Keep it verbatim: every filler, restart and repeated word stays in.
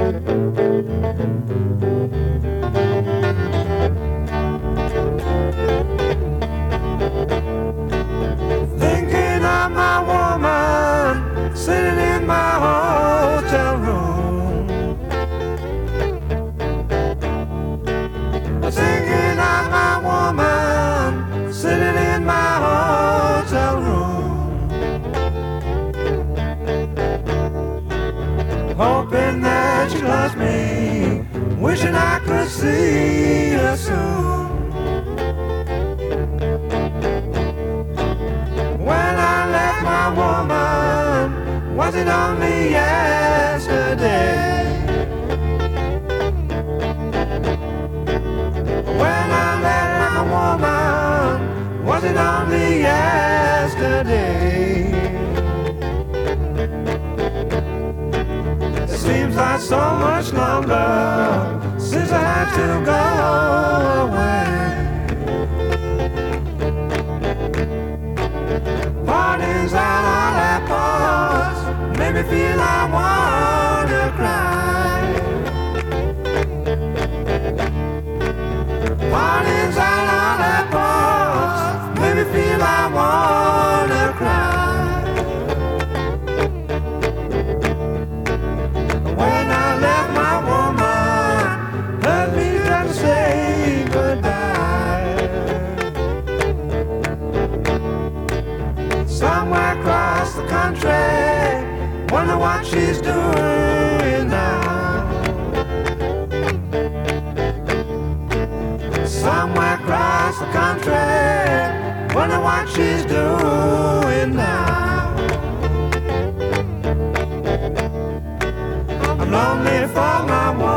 Thinking of my woman sitting in my hotel room. Thinking of my woman sitting in my hotel room. Hoping that she loves me, wishing I could see her soon. When I left my woman, was it only yesterday? When I left my woman, was it only yesterday? It seems like so much longer since I had to go away. Parties out on airports make me feel I wanna cry. Parties out on airports make me feel I wanna cry. When I left my woman, let me try to say goodbye. Somewhere across the country, wonder what she's doing now. Somewhere across the country, wonder what she's doing now. I'm lonely for my woman.